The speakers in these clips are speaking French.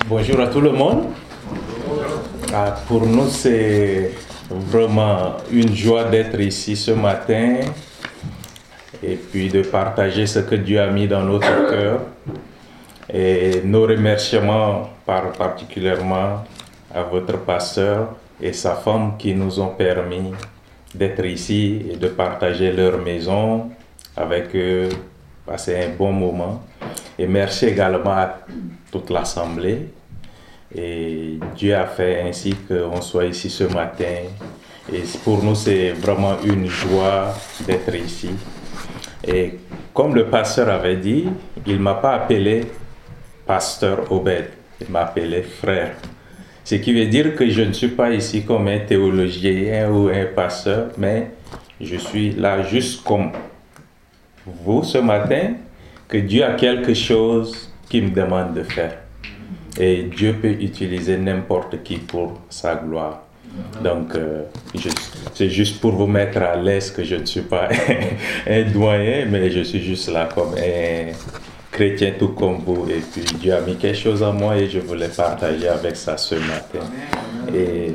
Bonjour à tout le monde. Pour nous, c'est vraiment une joie d'être ici ce matin et puis de partager ce que Dieu a mis dans notre cœur. Et nos remerciements particulièrement à votre pasteur et sa femme qui nous ont permis d'être ici et de partager leur maison avec eux, passer un bon moment. Et merci également à toute l'Assemblée. Et Dieu a fait ainsi qu'on soit ici ce matin. Et pour nous, c'est vraiment une joie d'être ici. Et comme le pasteur avait dit, il ne m'a pas appelé pasteur Obed, il m'a appelé frère. Ce qui veut dire que je ne suis pas ici comme un théologien ou un pasteur, mais je suis là juste comme vous ce matin, que Dieu a quelque chose qu'il me demande de faire. Et Dieu peut utiliser n'importe qui pour sa gloire. Donc, c'est juste pour vous mettre à l'aise que je ne suis pas un doyen, mais je suis juste là comme un chrétien tout comme vous. Et puis, Dieu a mis quelque chose en moi et je voulais partager avec ça ce matin. Et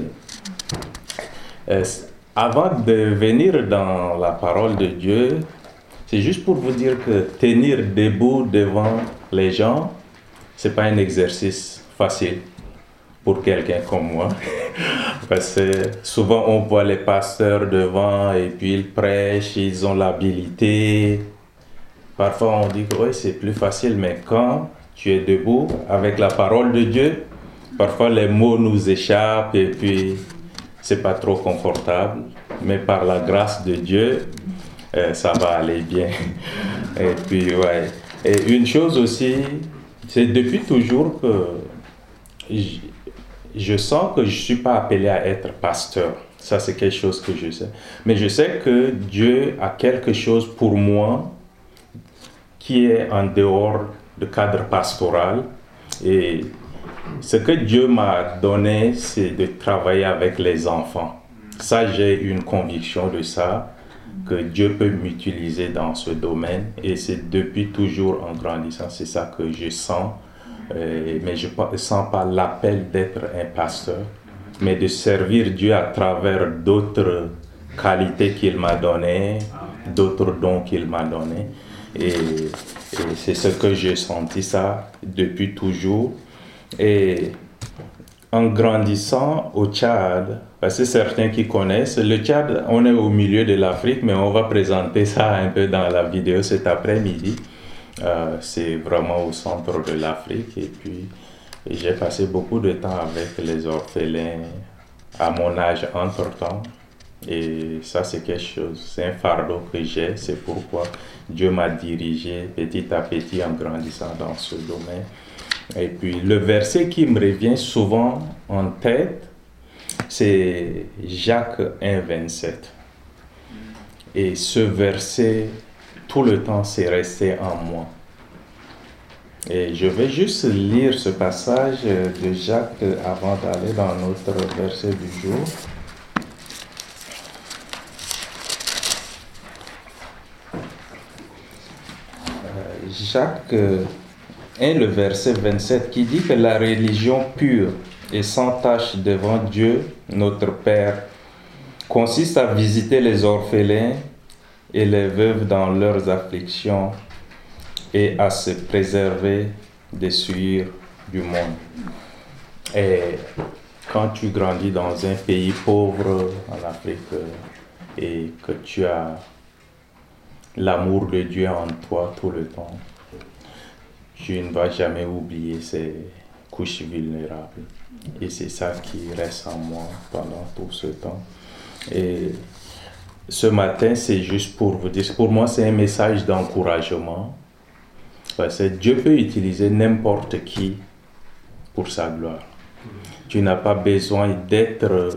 avant de venir dans la parole de Dieu, c'est juste pour vous dire que tenir debout devant les gens, ce n'est pas un exercice facile pour quelqu'un comme moi. Parce que souvent on voit les pasteurs devant et puis ils prêchent, ils ont l'habilité. Parfois on dit que oui, c'est plus facile, mais quand tu es debout avec la parole de Dieu, parfois les mots nous échappent et puis c'est pas trop confortable. Mais par la grâce de Dieu, ça va aller bien. Et puis, ouais. Et une chose aussi, c'est depuis toujours que je sens que je ne suis pas appelé à être pasteur. Ça, c'est quelque chose que je sais. Mais je sais que Dieu a quelque chose pour moi qui est en dehors du cadre pastoral. Et ce que Dieu m'a donné, c'est de travailler avec les enfants. Ça, j'ai une conviction de ça, que Dieu peut m'utiliser dans ce domaine. Et c'est depuis toujours en grandissant, c'est ça que je sens. Mais je ne sens pas l'appel d'être un pasteur, mais de servir Dieu à travers d'autres qualités qu'il m'a données, d'autres dons qu'il m'a donnés. Et c'est ce que j'ai senti ça depuis toujours. Et en grandissant au Tchad, parce que certains qui connaissent, le Tchad, on est au milieu de l'Afrique, mais on va présenter ça un peu dans la vidéo cet après-midi. C'est vraiment au centre de l'Afrique et puis j'ai passé beaucoup de temps avec les orphelins à mon âge entre-temps et ça c'est quelque chose, c'est un fardeau que j'ai, c'est pourquoi Dieu m'a dirigé petit à petit en grandissant dans ce domaine. Et puis le verset qui me revient souvent en tête, c'est Jacques 1, 27. Et ce verset, tout le temps, c'est resté en moi. Et je vais juste lire ce passage de Jacques avant d'aller dans notre verset du jour. Jacques 1, le verset 27, qui dit que la religion pure et sans tache devant Dieu, notre Père, consiste à visiter les orphelins et les veuves dans leurs afflictions et à se préserver des souillures du monde. Et quand tu grandis dans un pays pauvre en Afrique et que tu as l'amour de Dieu en toi tout le temps, tu ne vas jamais oublier ces couches vulnérables. Et c'est ça qui reste en moi pendant tout ce temps. Et ce matin, c'est juste pour vous dire, pour moi, c'est un message d'encouragement. Parce que Dieu peut utiliser n'importe qui pour sa gloire. Tu n'as pas besoin d'être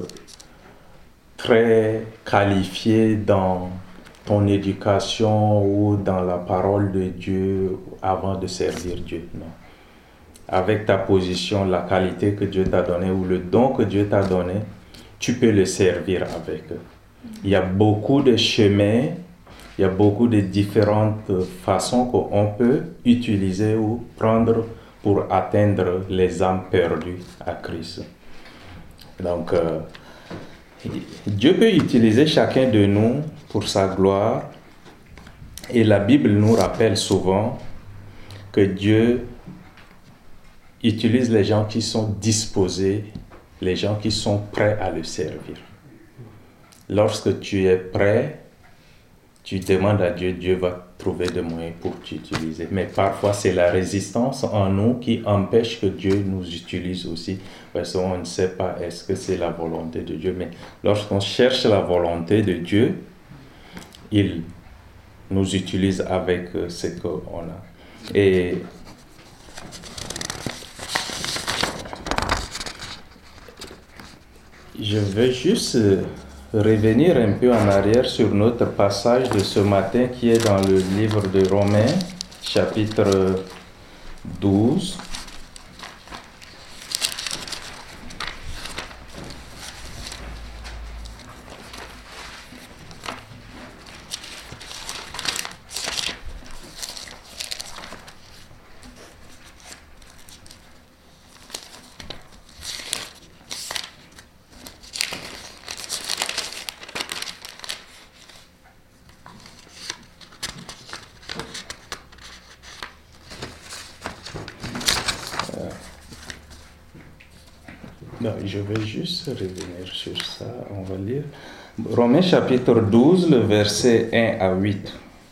très qualifié dans ton éducation ou dans la parole de Dieu avant de servir Dieu. Non. Avec ta position, la qualité que Dieu t'a donnée ou le don que Dieu t'a donné, tu peux le servir avec. Il y a beaucoup de chemins, il y a beaucoup de différentes façons qu'on peut utiliser ou prendre pour atteindre les âmes perdues à Christ. Donc, Dieu peut utiliser chacun de nous pour sa gloire. Et la Bible nous rappelle souvent que Dieu utilise les gens qui sont disposés, les gens qui sont prêts à le servir. Lorsque tu es prêt, tu demandes à Dieu, Dieu va trouver des moyens pour t'utiliser. Mais parfois, c'est la résistance en nous qui empêche que Dieu nous utilise aussi. Parce qu'on ne sait pas est-ce que c'est la volonté de Dieu. Mais lorsqu'on cherche la volonté de Dieu, il nous utilise avec ce qu'on a. Et je veux juste revenir un peu en arrière sur notre passage de ce matin qui est dans le livre de Romains, chapitre 12. Non, je vais juste revenir sur ça, on va lire. Romains chapitre 12, le verset 1 à 8.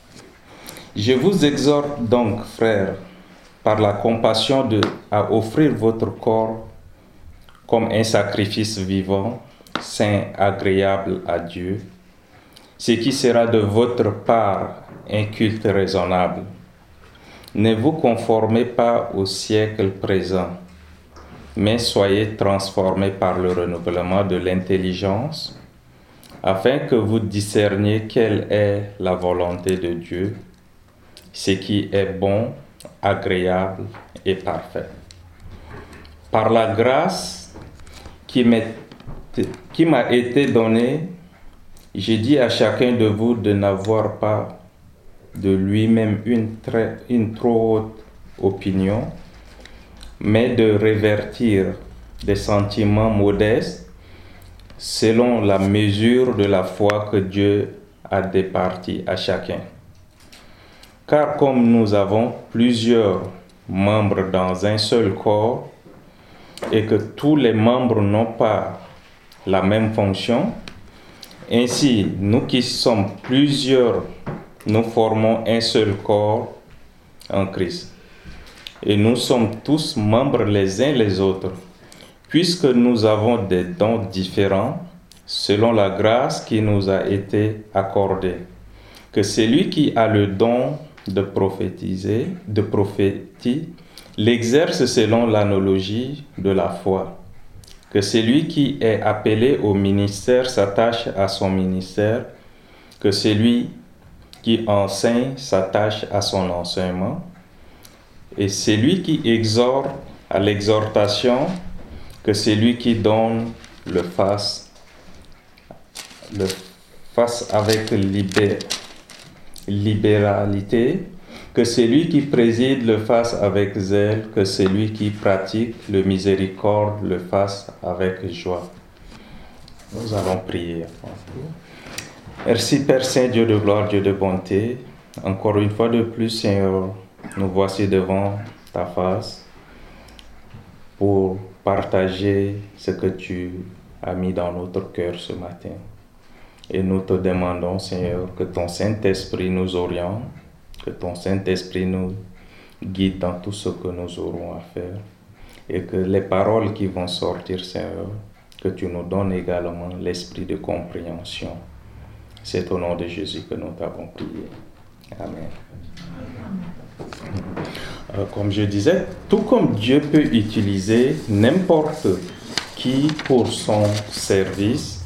Je vous exhorte donc, frères, par la compassion à offrir votre corps comme un sacrifice vivant, saint, agréable à Dieu, ce qui sera de votre part un culte raisonnable. Ne vous conformez pas au siècle présent, mais soyez transformés par le renouvellement de l'intelligence, afin que vous discerniez quelle est la volonté de Dieu, ce qui est bon, agréable et parfait. Par la grâce qui m'a été donnée, j'ai dit à chacun de vous de n'avoir pas de lui-même une trop haute opinion, mais de révertir des sentiments modestes selon la mesure de la foi que Dieu a départie à chacun. Car comme nous avons plusieurs membres dans un seul corps, et que tous les membres n'ont pas la même fonction, ainsi, nous qui sommes plusieurs, nous formons un seul corps en Christ. Et nous sommes tous membres les uns les autres, puisque nous avons des dons différents selon la grâce qui nous a été accordée. Que celui qui a le don de prophétiser, l'exerce selon l'analogie de la foi. Que celui qui est appelé au ministère s'attache à son ministère. Que celui qui enseigne s'attache à son enseignement. Et celui qui exhorte à l'exhortation, que celui qui donne le fasse avec libéralité, que celui qui préside le fasse avec zèle, que celui qui pratique le miséricorde le fasse avec joie. Nous allons prier. Merci Père Saint, Dieu de gloire, Dieu de bonté. Encore une fois de plus, Seigneur, nous voici devant ta face pour partager ce que tu as mis dans notre cœur ce matin. Et nous te demandons, Seigneur, que ton Saint-Esprit nous oriente, que ton Saint-Esprit nous guide dans tout ce que nous aurons à faire. Et que les paroles qui vont sortir, Seigneur, que tu nous donnes également l'esprit de compréhension. C'est au nom de Jésus que nous t'avons prié. Amen. Comme je disais, tout comme Dieu peut utiliser n'importe qui pour son service,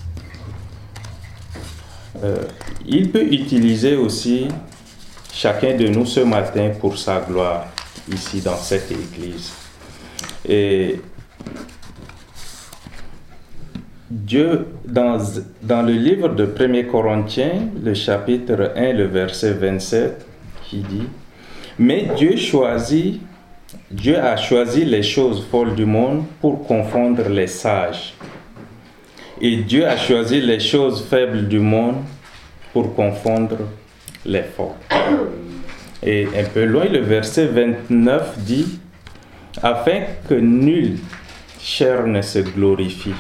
il peut utiliser aussi chacun de nous ce matin pour sa gloire, ici dans cette église. Et Dieu, dans le livre de 1 Corinthiens, le chapitre 1, le verset 27, qui dit « Mais Dieu choisit Dieu a choisi les choses folles du monde pour confondre les sages. Et Dieu a choisi les choses faibles du monde pour confondre les forts. Et un peu loin, le verset 29 dit, afin que nulle chair ne se glorifie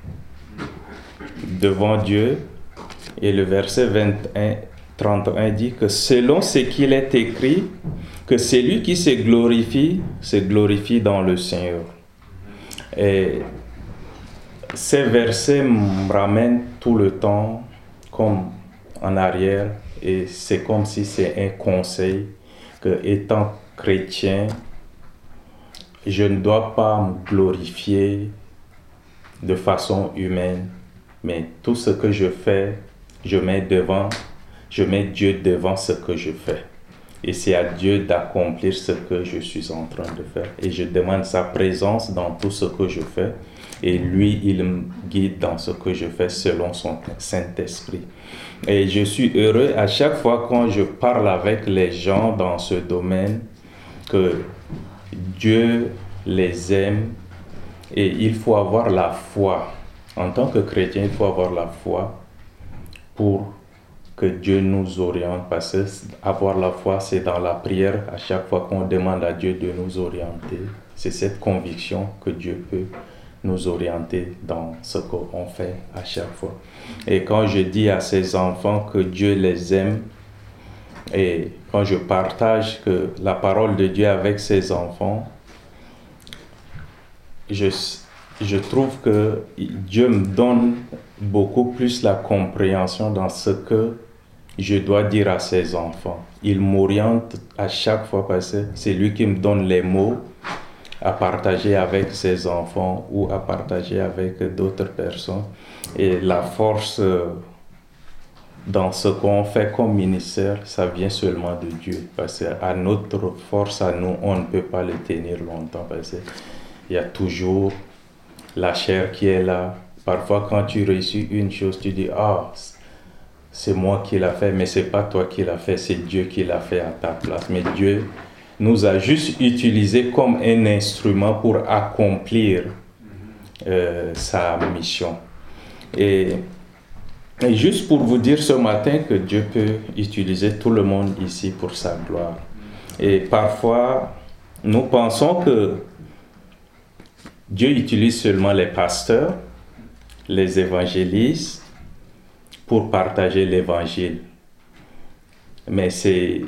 devant Dieu. Et le verset 31 dit que selon ce qu'il est écrit, que celui qui se glorifie dans le Seigneur. Et ces versets me ramènent tout le temps comme en arrière, et c'est comme si c'est un conseil que, étant chrétien, je ne dois pas me glorifier de façon humaine, mais tout ce que je fais, je mets Dieu devant ce que je fais. Et c'est à Dieu d'accomplir ce que je suis en train de faire. Et je demande sa présence dans tout ce que je fais. Et lui, il me guide dans ce que je fais selon son Saint-Esprit. Et je suis heureux à chaque fois quand je parle avec les gens dans ce domaine, que Dieu les aime. Et il faut avoir la foi. En tant que chrétien, il faut avoir la foi pour que Dieu nous oriente, parce que avoir la foi, c'est dans la prière, à chaque fois qu'on demande à Dieu de nous orienter. C'est cette conviction que Dieu peut nous orienter dans ce qu'on fait à chaque fois. Et quand je dis à ces enfants que Dieu les aime, et quand je partage que la parole de Dieu avec ces enfants, je trouve que Dieu me donne beaucoup plus la compréhension dans ce que je dois dire à ses enfants. Il m'oriente à chaque fois parce que c'est lui qui me donne les mots à partager avec ses enfants ou à partager avec d'autres personnes. Et la force dans ce qu'on fait comme ministère, ça vient seulement de Dieu. Parce qu'à notre force, à nous, on ne peut pas le tenir longtemps parce qu'il y a toujours la chair qui est là. Parfois, quand tu réussis une chose, tu dis « Ah, c'est moi qui l'a fait, mais c'est pas toi qui l'a fait, c'est Dieu qui l'a fait à ta place. » Mais Dieu nous a juste utilisés comme un instrument pour accomplir sa mission. Et juste pour vous dire ce matin que Dieu peut utiliser tout le monde ici pour sa gloire. Et parfois, nous pensons que Dieu utilise seulement les pasteurs, les évangélistes, pour partager l'évangile. Mais c'est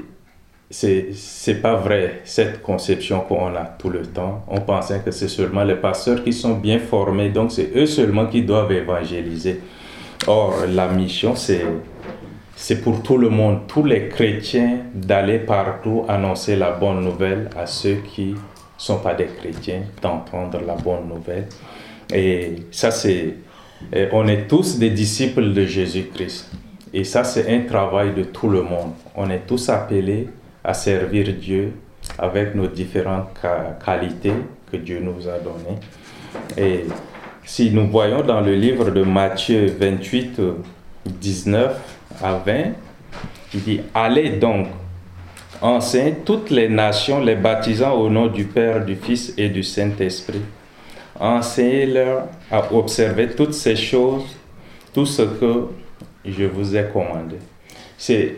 pas vrai, cette conception qu'on a tout le temps. On pensait que c'est seulement les pasteurs qui sont bien formés, donc c'est eux seulement qui doivent évangéliser. Or, la mission, c'est pour tout le monde, tous les chrétiens, d'aller partout annoncer la bonne nouvelle à ceux qui ne sont pas des chrétiens, d'entendre la bonne nouvelle. Et ça, on est tous des disciples de Jésus-Christ. Et ça, c'est un travail de tout le monde. On est tous appelés à servir Dieu avec nos différentes qualités que Dieu nous a données. Et si nous voyons dans le livre de Matthieu 28, 19 à 20, il dit « Allez donc, enseignez toutes les nations, les baptisant au nom du Père, du Fils et du Saint-Esprit. Enseignez-leur à observer toutes ces choses, tout ce que je vous ai commandé. » C'est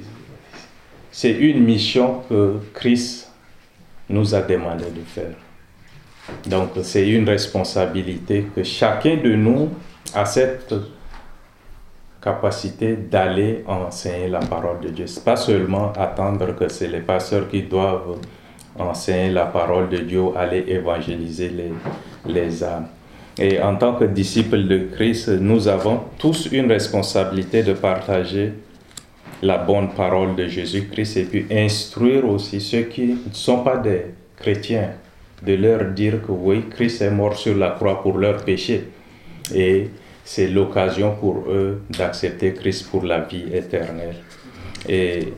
une mission que Christ nous a demandé de faire. Donc, c'est une responsabilité que chacun de nous a cette capacité d'aller enseigner la parole de Dieu. Ce n'est pas seulement attendre que c'est les pasteurs qui doivent enseigner la parole de Dieu, aller évangéliser les âmes. Et en tant que disciples de Christ, nous avons tous une responsabilité de partager la bonne parole de Jésus-Christ et puis instruire aussi ceux qui ne sont pas des chrétiens, de leur dire que oui, Christ est mort sur la croix pour leurs péchés. Et c'est l'occasion pour eux d'accepter Christ pour la vie éternelle. Et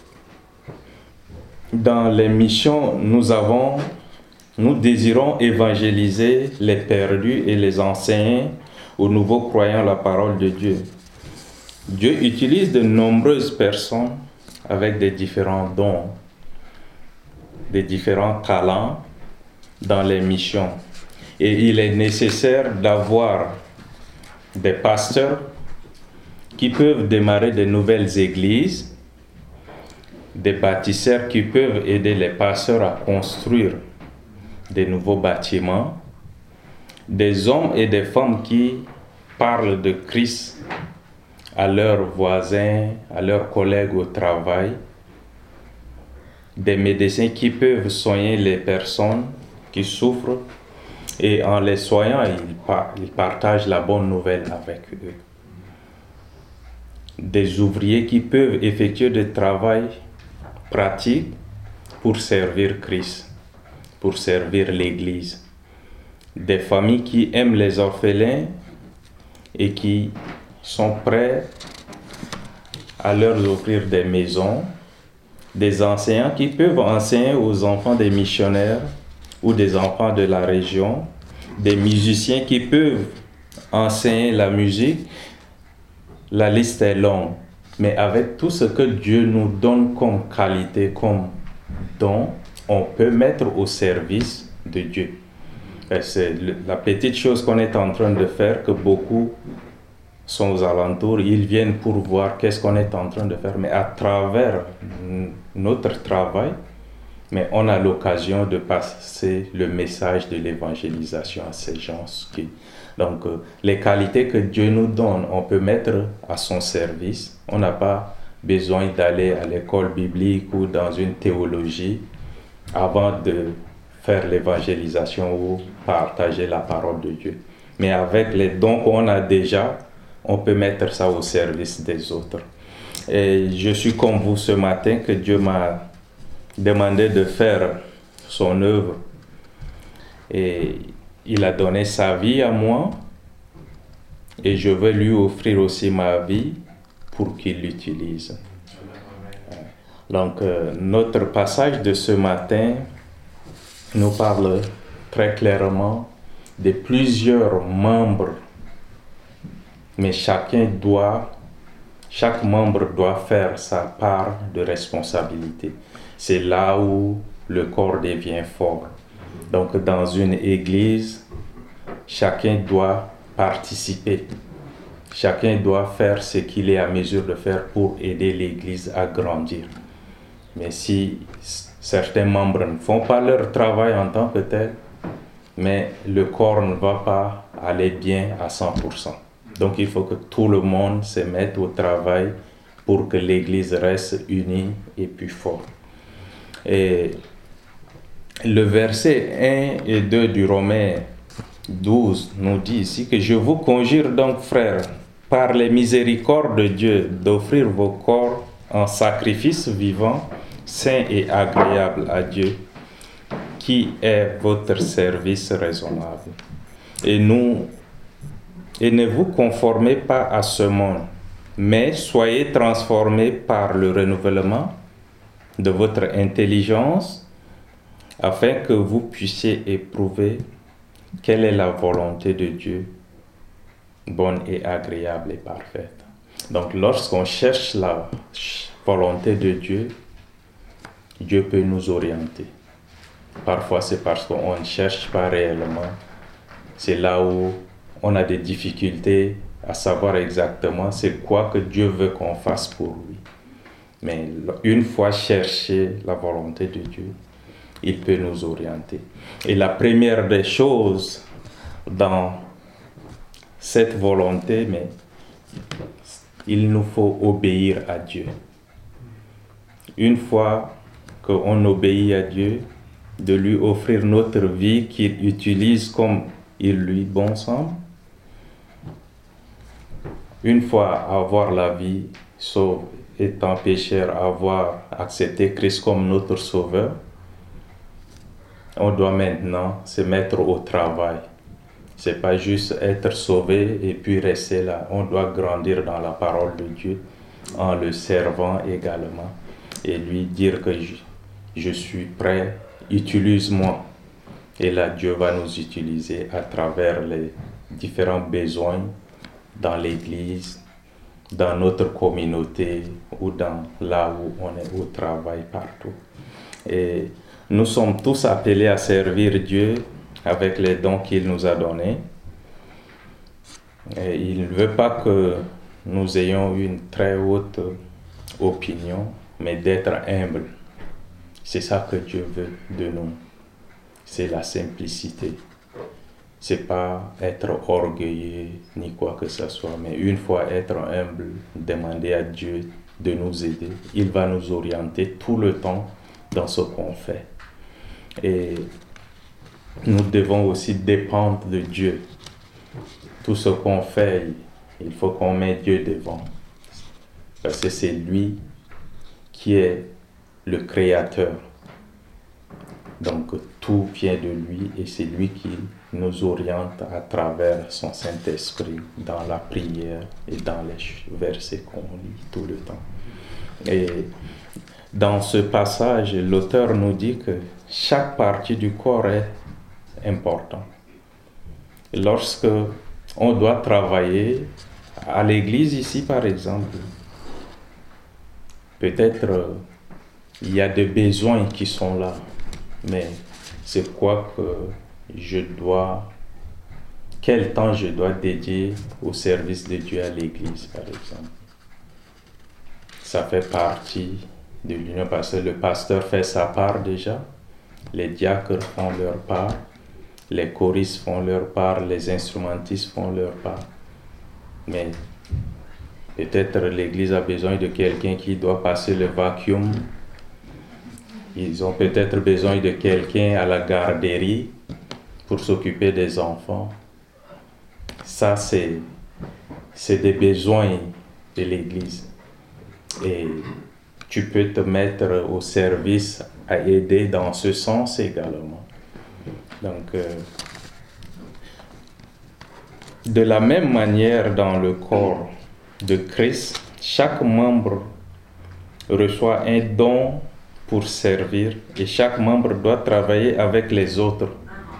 dans les missions, nous désirons évangéliser les perdus et les enseigner aux nouveaux croyants la parole de Dieu. Dieu utilise de nombreuses personnes avec des différents dons, des différents talents dans les missions. Et il est nécessaire d'avoir des pasteurs qui peuvent démarrer de nouvelles églises, des bâtisseurs qui peuvent aider les pasteurs à construire des nouveaux bâtiments, des hommes et des femmes qui parlent de Christ à leurs voisins, à leurs collègues au travail, des médecins qui peuvent soigner les personnes qui souffrent et en les soignant, ils partagent la bonne nouvelle avec eux. Des ouvriers qui peuvent effectuer du travail pratique pour servir Christ, pour servir l'Église. Des familles qui aiment les orphelins et qui sont prêts à leur offrir des maisons. Des enseignants qui peuvent enseigner aux enfants des missionnaires ou des enfants de la région. Des musiciens qui peuvent enseigner la musique. La liste est longue, mais avec tout ce que Dieu nous donne comme qualité, comme don, on peut mettre au service de Dieu. Et c'est la petite chose qu'on est en train de faire, que beaucoup sont aux alentours, ils viennent pour voir qu'est-ce qu'on est en train de faire, mais à travers notre travail, mais on a l'occasion de passer le message de l'évangélisation à ces gens. Donc, les qualités que Dieu nous donne, on peut mettre à son service. On n'a pas besoin d'aller à l'école biblique ou dans une théologie avant de faire l'évangélisation ou partager la parole de Dieu. Mais avec les dons qu'on a déjà, on peut mettre ça au service des autres. Et je suis comme vous ce matin que Dieu m'a demandé de faire son œuvre. Et il a donné sa vie à moi. Et je veux lui offrir aussi ma vie pour qu'il l'utilise. Donc, notre passage de ce matin nous parle très clairement de plusieurs membres. Mais chaque membre doit faire sa part de responsabilité. C'est là où le corps devient fort. Donc, dans une église, chacun doit participer. Chacun doit faire ce qu'il est à mesure de faire pour aider l'église à grandir. Mais si certains membres ne font pas leur travail en temps que tel, mais le corps ne va pas aller bien à 100%. Donc, il faut que tout le monde se mette au travail pour que l'église reste unie et plus forte. Et le verset 1 et 2 du Romains 12 nous dit ici que je vous conjure donc, frères, par les miséricordes de Dieu, d'offrir vos corps en sacrifice vivant, saint et agréable à Dieu, qui est votre service raisonnable. Et ne vous conformez pas à ce monde, mais soyez transformés par le renouvellement de votre intelligence, afin que vous puissiez éprouver quelle est la volonté de Dieu, bonne et agréable et parfaite. Donc, lorsqu'on cherche la volonté de Dieu, Dieu peut nous orienter. Parfois, c'est parce qu'on ne cherche pas réellement. C'est là où on a des difficultés à savoir exactement c'est quoi que Dieu veut qu'on fasse pour lui. Mais une fois cherché la volonté de Dieu, il peut nous orienter. Et la première des choses dans cette volonté, mais il nous faut obéir à Dieu. Une fois qu'on obéit à Dieu, de lui offrir notre vie qu'il utilise comme il lui bon semble. Une fois avoir la vie sauve, étant pécheur, avoir accepté Christ comme notre sauveur, on doit maintenant se mettre au travail. C'est pas juste être sauvé et puis rester là. On doit grandir dans la parole de Dieu en le servant également et lui dire que je suis prêt, utilise-moi. Et là, Dieu va nous utiliser à travers les différents besoins dans l'église, dans notre communauté ou dans là où on est au travail partout. Et Nous sommes tous appelés à servir Dieu avec les dons qu'il nous a donnés. Et il ne veut pas que nous ayons une très haute opinion, mais d'être humble. C'est ça que Dieu veut de nous. C'est la simplicité. C'est pas être orgueilleux ni quoi que ce soit, mais une fois être humble, demander à Dieu de nous aider. Il va nous orienter tout le temps dans ce qu'on fait. Et nous devons aussi dépendre de Dieu. Tout ce qu'on fait, il faut qu'on mette Dieu devant. Parce que c'est lui qui est le créateur. Donc tout vient de lui et c'est lui qui nous oriente à travers son Saint-Esprit dans la prière et dans les versets qu'on lit tout le temps. Et dans ce passage, l'auteur nous dit que chaque partie du corps est importante. Lorsque on doit travailler à l'église ici, par exemple, peut-être il y a des besoins qui sont là, mais c'est quoi que quel temps je dois dédier au service de Dieu à l'église, par exemple. Ça fait partie de l'union parce que le pasteur fait sa part déjà, les diacres font leur part, les choristes font leur part, les instrumentistes font leur part. Mais peut-être l'église a besoin de quelqu'un qui doit passer le vacuum. Ils ont peut-être besoin de quelqu'un à la garderie pour s'occuper des enfants. Ça, c'est des besoins de l'église. Et tu peux te mettre au service à aider dans ce sens également. Donc, de la même manière, dans le corps de Christ, chaque membre reçoit un don pour servir et chaque membre doit travailler avec les autres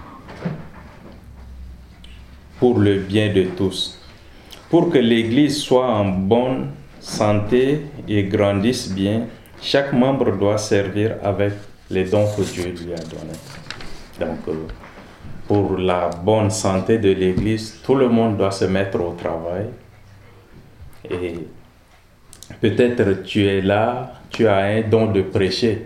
pour le bien de tous. Pour que l'Église soit en bonne santé et grandisse bien, chaque membre doit servir avec les dons que Dieu lui a donnés. Donc, pour la bonne santé de l'Église, tout le monde doit se mettre au travail. Et peut-être tu es là, tu as un don de prêcher.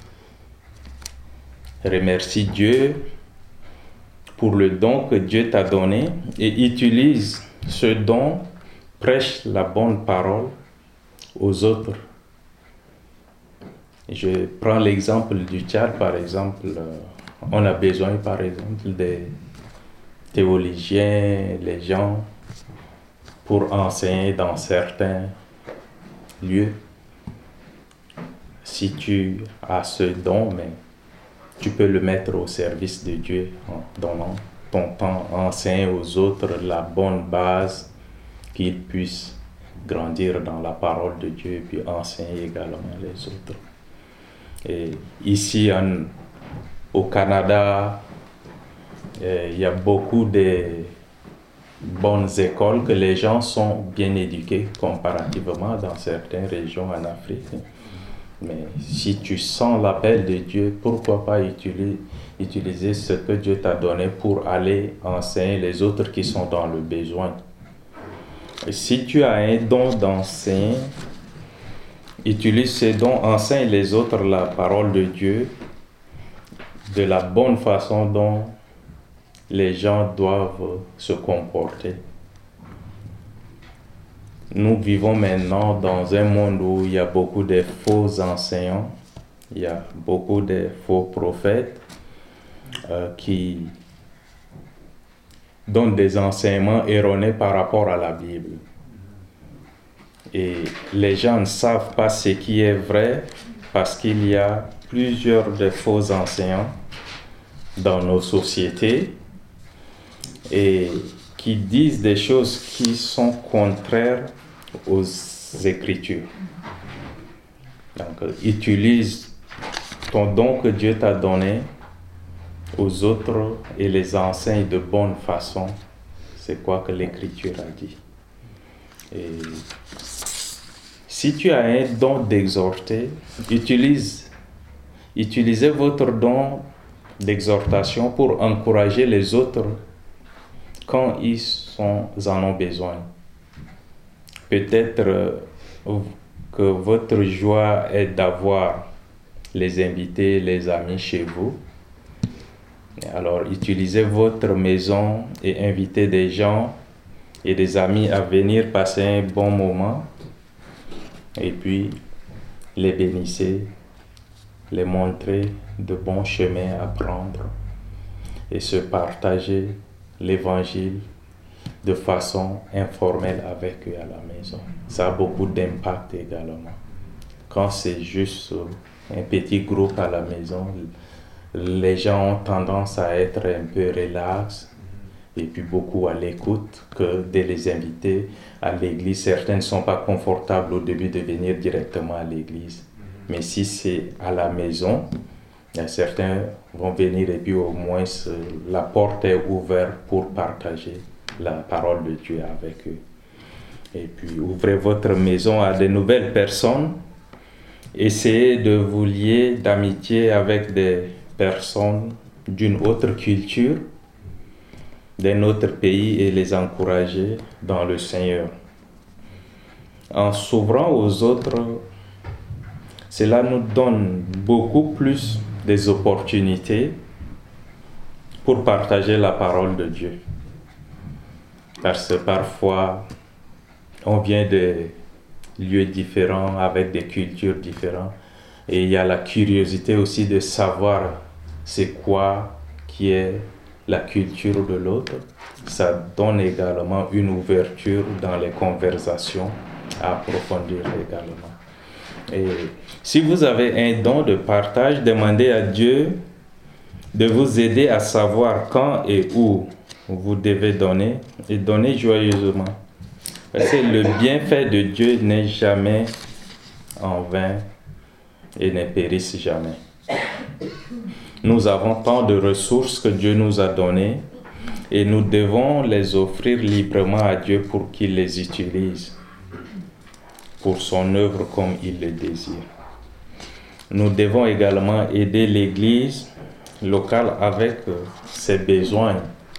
Remercie Dieu pour le don que Dieu t'a donné et utilise ce don, prêche la bonne parole aux autres. Je prends l'exemple du Tchad, par exemple. On a besoin, par exemple, des théologiens, les gens, pour enseigner dans certains lieux. Si tu as ce don, mais tu peux le mettre au service de Dieu en donnant ton temps, enseigner aux autres la bonne base, qu'ils puissent grandir dans la parole de Dieu et puis enseigner également les autres. Et ici au Canada, il y a beaucoup de bonnes écoles que les gens sont bien éduqués comparativement dans certaines régions en Afrique. Mais si tu sens l'appel de Dieu, pourquoi pas utiliser ce que Dieu t'a donné pour aller enseigner les autres qui sont dans le besoin. Et si tu as un don d'enseigner, utilise ce don, enseigne les autres la parole de Dieu de la bonne façon dont les gens doivent se comporter. Nous vivons maintenant dans un monde où il y a beaucoup de faux enseignants, il y a beaucoup de faux prophètes qui donnent des enseignements erronés par rapport à la Bible. Et les gens ne savent pas ce qui est vrai parce qu'il y a plusieurs de faux enseignants dans nos sociétés et qui disent des choses qui sont contraires aux Écritures. Donc, utilise ton don que Dieu t'a donné aux autres et les enseigne de bonne façon. C'est quoi que l'Écriture a dit. Et si tu as un don d'exhorter, utilise utilisez votre don d'exhortation pour encourager les autres quand ils en ont besoin. Peut-être que votre joie est d'avoir les invités, les amis chez vous. Alors, utilisez votre maison et invitez des gens et des amis à venir passer un bon moment. Et puis, les bénissez, les montrer de bons chemins à prendre et se partager l'évangile de façon informelle avec eux à la maison. Ça a beaucoup d'impact également. Quand c'est juste un petit groupe à la maison, les gens ont tendance à être un peu relax et puis beaucoup à l'écoute que de les inviter à l'église. Certains ne sont pas confortables au début de venir directement à l'église. Mais si c'est à la maison, certains vont venir et puis au moins la porte est ouverte pour partager la parole de Dieu avec eux. Et puis ouvrez votre maison à de nouvelles personnes. Essayez de vous lier d'amitié avec des personnes d'une autre culture, d'un autre pays et les encourager dans le Seigneur. En s'ouvrant aux autres, cela nous donne beaucoup plus des opportunités pour partager la parole de Dieu. Parce que parfois, on vient de lieux différents, avec des cultures différentes. Et il y a la curiosité aussi de savoir c'est quoi qui est la culture de l'autre. Ça donne également une ouverture dans les conversations à approfondir également. Et si vous avez un don de partage, demandez à Dieu de vous aider à savoir quand et où vous devez donner et donner joyeusement. Parce que le bienfait de Dieu n'est jamais en vain et ne périsse jamais. Nous avons tant de ressources que Dieu nous a données et nous devons les offrir librement à Dieu pour qu'il les utilise pour son œuvre comme il le désire. Nous devons également aider l'Église locale avec ses besoins.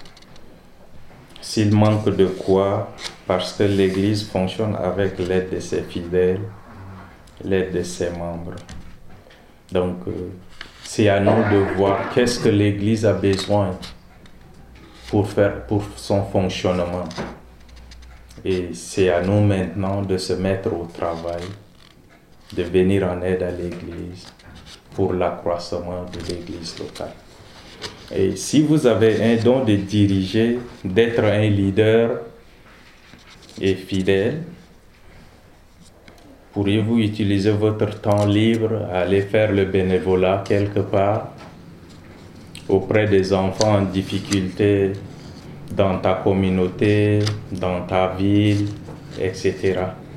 S'il manque de quoi, parce que l'Église fonctionne avec l'aide de ses fidèles, l'aide de ses membres. Donc, c'est à nous de voir qu'est-ce que l'Église a besoin pour son fonctionnement. Et c'est à nous maintenant de se mettre au travail, de venir en aide à l'Église pour l'accroissement de l'Église locale. Et si vous avez un don de diriger, d'être un leader et fidèle, pourriez-vous utiliser votre temps libre à aller faire le bénévolat quelque part auprès des enfants en difficulté dans ta communauté, dans ta ville, etc.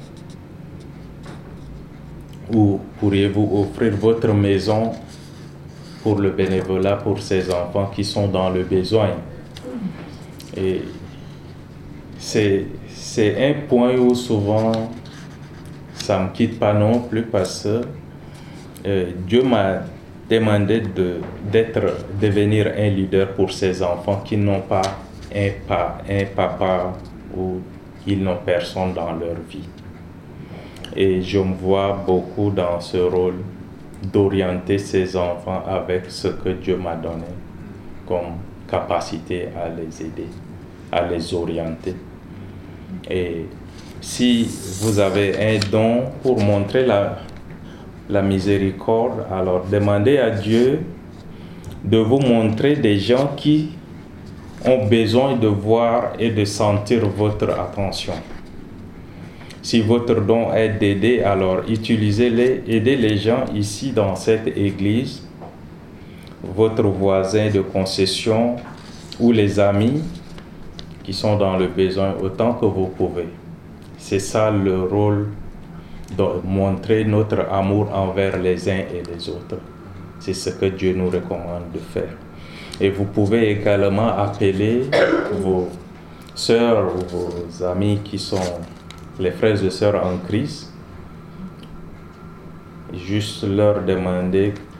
Ou pourriez-vous offrir votre maison pour le bénévolat pour ces enfants qui sont dans le besoin? Et c'est un point où souvent ça ne me quitte pas non plus parce que Dieu m'a demandé de devenir un leader pour ces enfants qui n'ont pas un papa ou ils n'ont personne dans leur vie. Et je me vois beaucoup dans ce rôle d'orienter ces enfants avec ce que Dieu m'a donné comme capacité à les aider, à les orienter. Et si vous avez un don pour montrer la miséricorde, alors demandez à Dieu de vous montrer des gens qui ont besoin de voir et de sentir votre attention. Si votre don est d'aider, alors utilisez-les, aidez les gens ici dans cette église, votre voisin de concession ou les amis qui sont dans le besoin autant que vous pouvez. C'est ça le rôle de montrer notre amour envers les uns et les autres. C'est ce que Dieu nous recommande de faire. Et vous pouvez également appeler vos sœurs ou vos amis qui sont les frères et sœurs en Christ, juste leur demander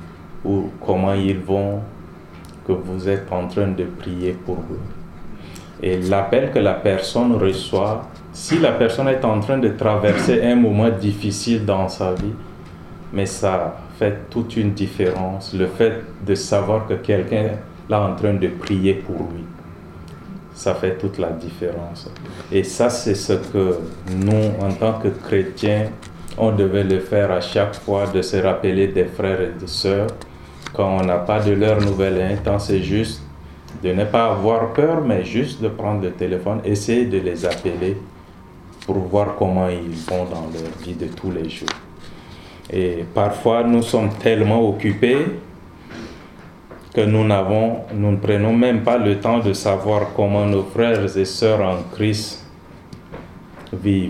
ou comment ils vont, que vous êtes en train de prier pour eux. Et l'appel que la personne reçoit, si la personne est en train de traverser un moment difficile dans sa vie, mais ça fait toute une différence, le fait de savoir que quelqu'un est là en train de prier pour lui. Ça fait toute la différence. Et ça, c'est ce que nous, en tant que chrétiens, on devait le faire à chaque fois, de se rappeler des frères et des sœurs. Quand on n'a pas de leurs nouvelles, un temps, c'est juste de ne pas avoir peur, mais juste de prendre le téléphone, essayer de les appeler pour voir comment ils vont dans leur vie de tous les jours. Et parfois, nous sommes tellement occupés que nous ne prenons même pas le temps de savoir comment nos frères et sœurs en Christ vivent.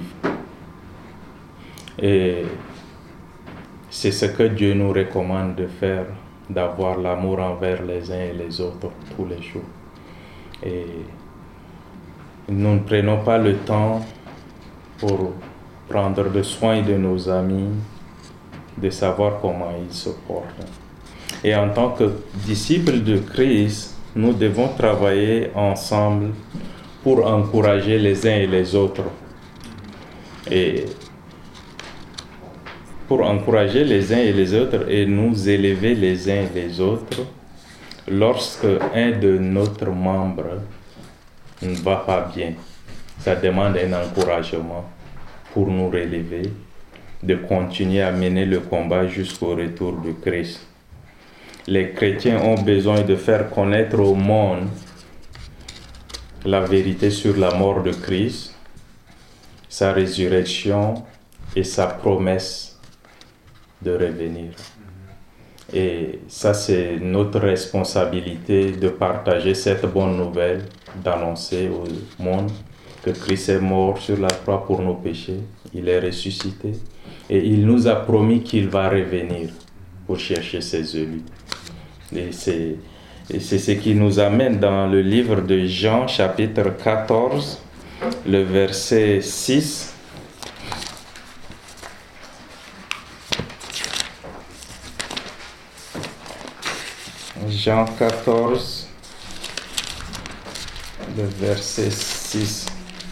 Et c'est ce que Dieu nous recommande de faire, d'avoir l'amour envers les uns et les autres tous les jours. Et nous ne prenons pas le temps pour prendre le soin de nos amis, de savoir comment ils se portent. Et en tant que disciples de Christ, nous devons travailler ensemble pour encourager les uns et les autres. Et pour encourager les uns et les autres et nous élever les uns et les autres, lorsque un de notre membres ne va pas bien, ça demande un encouragement pour nous relever, de continuer à mener le combat jusqu'au retour de Christ. Les chrétiens ont besoin de faire connaître au monde la vérité sur la mort de Christ, sa résurrection et sa promesse de revenir. Et ça, c'est notre responsabilité de partager cette bonne nouvelle, d'annoncer au monde que Christ est mort sur la croix pour nos péchés, il est ressuscité et il nous a promis qu'il va revenir pour chercher ses élus. Et c'est ce qui nous amène dans le livre de Jean, chapitre 14, le verset 6. Jean 14, le verset 6.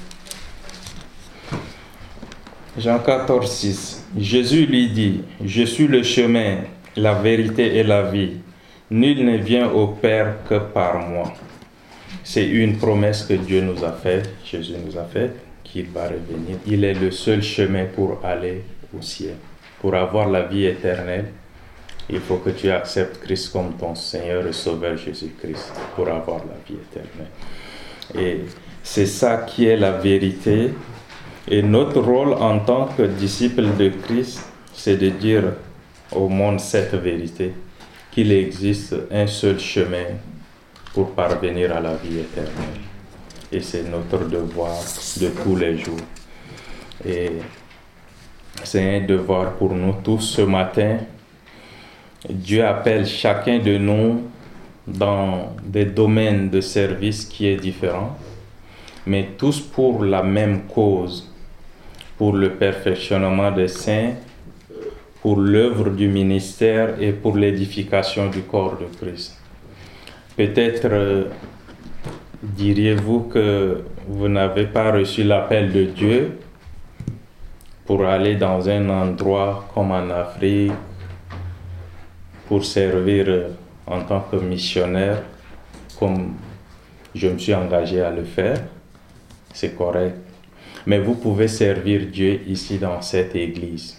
Jean 14, 6. Jésus lui dit, « Je suis le chemin, la vérité et la vie. Nul ne vient au Père que par moi. » C'est une promesse que Dieu nous a faite, Jésus nous a faite, qu'il va revenir. Il est le seul chemin pour aller au ciel. Pour avoir la vie éternelle, il faut que tu acceptes Christ comme ton Seigneur et Sauveur Jésus-Christ pour avoir la vie éternelle. Et c'est ça qui est la vérité. Et notre rôle en tant que disciples de Christ, c'est de dire au monde cette vérité, qu'il existe un seul chemin pour parvenir à la vie éternelle. Et c'est notre devoir de tous les jours. Et c'est un devoir pour nous tous ce matin. Dieu appelle chacun de nous dans des domaines de service qui est différent, mais tous pour la même cause, pour le perfectionnement des saints, pour l'œuvre du ministère et pour l'édification du corps de Christ. Peut-être diriez-vous que vous n'avez pas reçu l'appel de Dieu pour aller dans un endroit comme en Afrique, pour servir en tant que missionnaire, comme je me suis engagé à le faire. C'est correct. Mais vous pouvez servir Dieu ici dans cette église.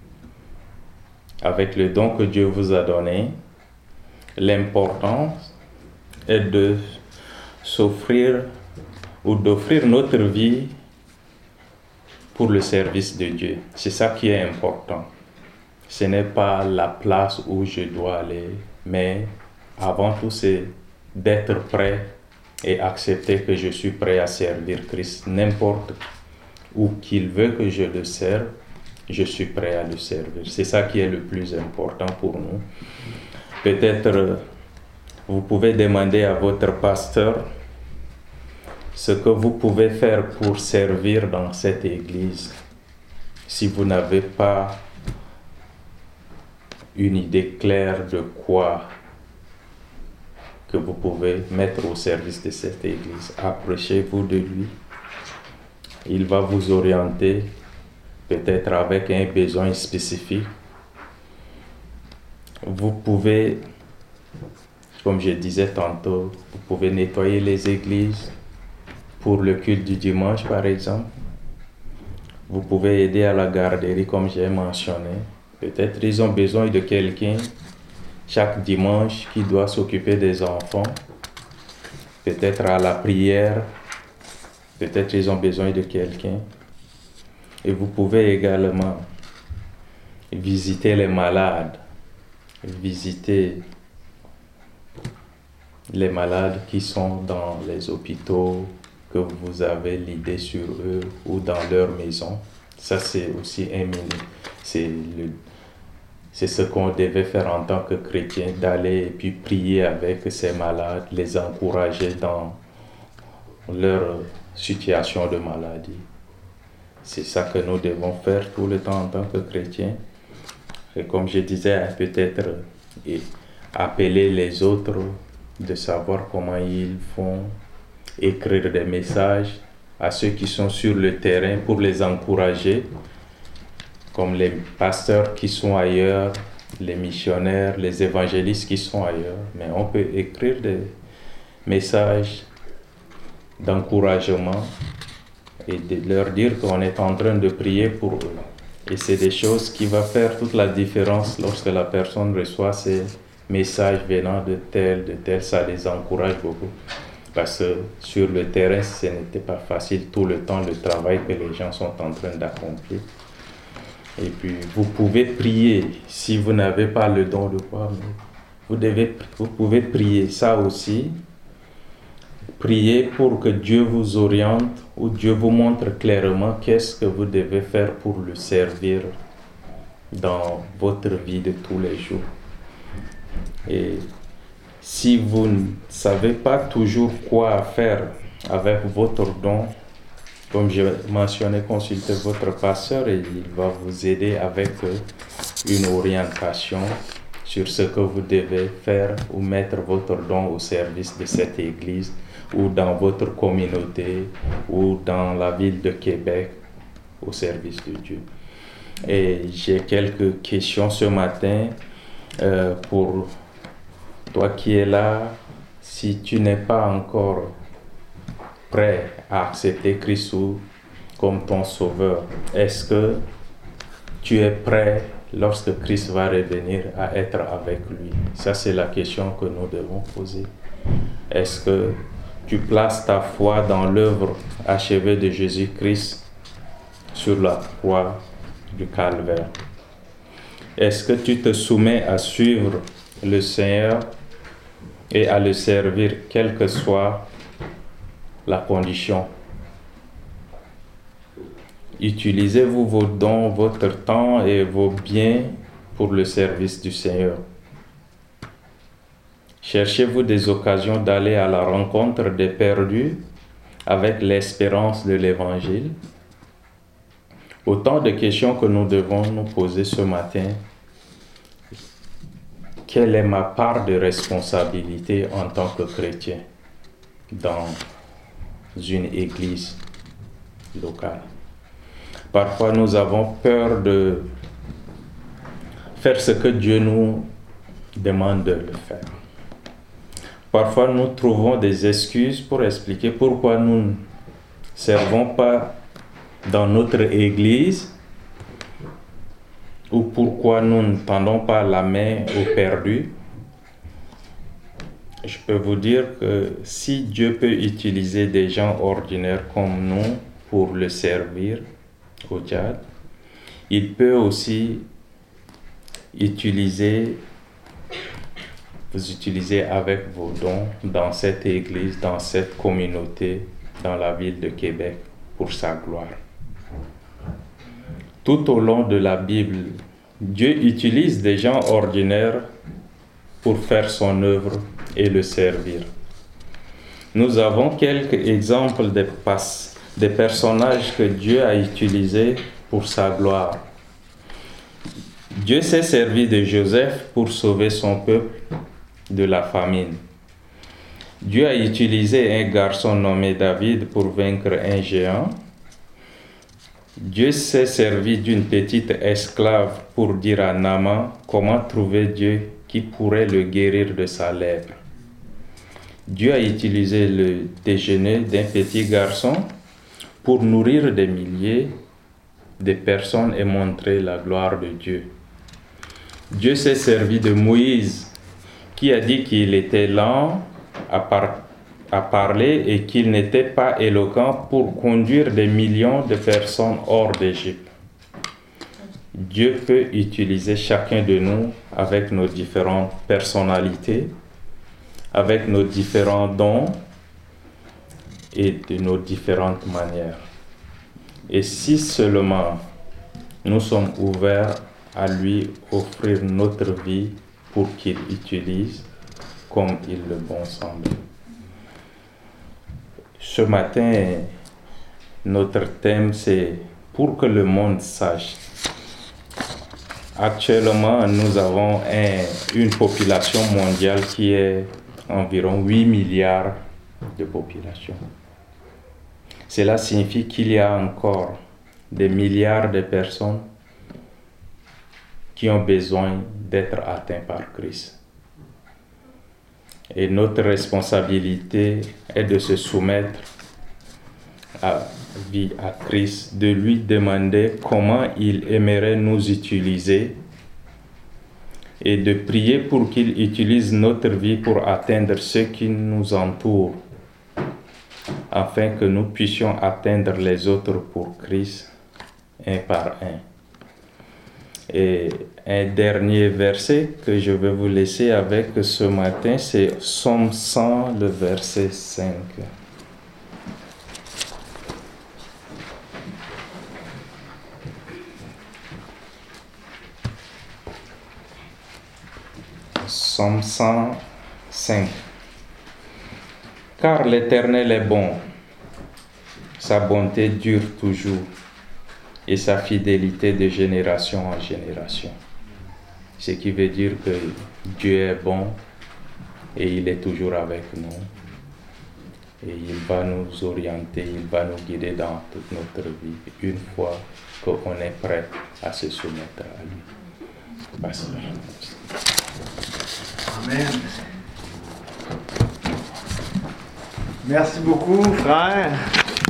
Avec le don que Dieu vous a donné, l'important est de s'offrir ou d'offrir notre vie pour le service de Dieu. C'est ça qui est important. Ce n'est pas la place où je dois aller, mais avant tout, c'est d'être prêt et accepter que je suis prêt à servir Christ. N'importe où qu'il veut que je le serve, je suis prêt à le servir. C'est ça qui est le plus important pour nous. Peut-être vous pouvez demander à votre pasteur ce que vous pouvez faire pour servir dans cette église. Si vous n'avez pas une idée claire de quoi que vous pouvez mettre au service de cette église. Approchez-vous de lui. Il va vous orienter, peut-être avec un besoin spécifique. Vous pouvez, comme je disais tantôt, vous pouvez nettoyer les églises pour le culte du dimanche, par exemple. Vous pouvez aider à la garderie, comme j'ai mentionné. Peut-être ils ont besoin de quelqu'un chaque dimanche qui doit s'occuper des enfants. Peut-être à la prière. Peut-être ils ont besoin de quelqu'un. Et vous pouvez également visiter les malades. Visiter les malades qui sont dans les hôpitaux, que vous avez l'idée sur eux ou dans leur maison. Ça, c'est aussi un minimum. C'est ce qu'on devait faire en tant que chrétien, d'aller et puis prier avec ces malades, les encourager dans leur situation de maladie. C'est ça que nous devons faire tout le temps en tant que chrétiens. Et comme je disais, peut-être appeler les autres, de savoir comment ils font, écrire des messages à ceux qui sont sur le terrain pour les encourager, comme les pasteurs qui sont ailleurs, les missionnaires, les évangélistes qui sont ailleurs. Mais on peut écrire des messages d'encouragement et de leur dire qu'on est en train de prier pour eux. Et c'est des choses qui vont faire toute la différence lorsque la personne reçoit ces messages venant de tel, ça les encourage beaucoup. Parce que sur le terrain, ce n'était pas facile tout le temps, le travail que les gens sont en train d'accomplir. Et puis, vous pouvez prier si vous n'avez pas le don de quoi, mais vous pouvez prier ça aussi. Priez pour que Dieu vous oriente ou Dieu vous montre clairement qu'est-ce que vous devez faire pour le servir dans votre vie de tous les jours. Et si vous ne savez pas toujours quoi faire avec votre don, comme je mentionnais, consultez votre pasteur et il va vous aider avec une orientation sur ce que vous devez faire ou mettre votre don au service de cette église ou dans votre communauté ou dans la ville de Québec au service de Dieu. Et j'ai quelques questions ce matin pour toi qui es là. Si tu n'es pas encore prêt à accepter Christ comme ton sauveur, est-ce que tu es prêt lorsque Christ va revenir à être avec lui? Ça, c'est la question que nous devons poser. Est-ce que tu places ta foi dans l'œuvre achevée de Jésus-Christ sur la croix du Calvaire? Est-ce que tu te soumets à suivre le Seigneur et à le servir, quelle que soit la condition? Utilisez-vous vos dons, votre temps et vos biens pour le service du Seigneur? Cherchez-vous des occasions d'aller à la rencontre des perdus avec l'espérance de l'Évangile? Autant de questions que nous devons nous poser ce matin. Quelle est ma part de responsabilité en tant que chrétien dans une église locale? Parfois, nous avons peur de faire ce que Dieu nous demande de le faire. Parfois, nous trouvons des excuses pour expliquer pourquoi nous ne servons pas dans notre église ou pourquoi nous ne tendons pas la main aux perdus. Je peux vous dire que si Dieu peut utiliser des gens ordinaires comme nous pour le servir au Tchad, il peut aussi vous utiliser avec vos dons dans cette église, dans cette communauté, dans la ville de Québec, pour sa gloire. Tout au long de la Bible, Dieu utilise des gens ordinaires pour faire son œuvre et le servir. Nous avons quelques exemples des personnages que Dieu a utilisés pour sa gloire. Dieu s'est servi de Joseph pour sauver son peuple de la famine. Dieu a utilisé un garçon nommé David pour vaincre un géant. Dieu s'est servi d'une petite esclave pour dire à Naaman comment trouver Dieu qui pourrait le guérir de sa lèpre. Dieu a utilisé le déjeuner d'un petit garçon pour nourrir des milliers de personnes et montrer la gloire de Dieu. Dieu s'est servi de Moïse qui a dit qu'il était lent à parler et qu'il n'était pas éloquent pour conduire des millions de personnes hors d'Égypte. Dieu peut utiliser chacun de nous avec nos différentes personnalités, avec nos différents dons et de nos différentes manières. Et si seulement nous sommes ouverts à lui offrir notre vie pour qu'il utilise comme il le bon semble. Ce matin, notre thème c'est « Pour que le monde sache ». Actuellement, nous avons une population mondiale qui est environ 8 milliards de population. Cela signifie qu'il y a encore des milliards de personnes qui ont besoin d'être atteints par Christ. Et notre responsabilité est de se soumettre à Christ, de lui demander comment il aimerait nous utiliser et de prier pour qu'il utilise notre vie pour atteindre ceux qui nous entourent, afin que nous puissions atteindre les autres pour Christ, un par un. Et un dernier verset que je vais vous laisser avec ce matin, c'est Psaume 100, le verset 5. Psaume 105. Car l'Éternel est bon, sa bonté dure toujours, et sa fidélité de génération en génération. Ce qui veut dire que Dieu est bon et il est toujours avec nous. Et il va nous orienter, il va nous guider dans toute notre vie, une fois qu'on est prêt à se soumettre à lui. Pasteur. Amen. Merci beaucoup, frère.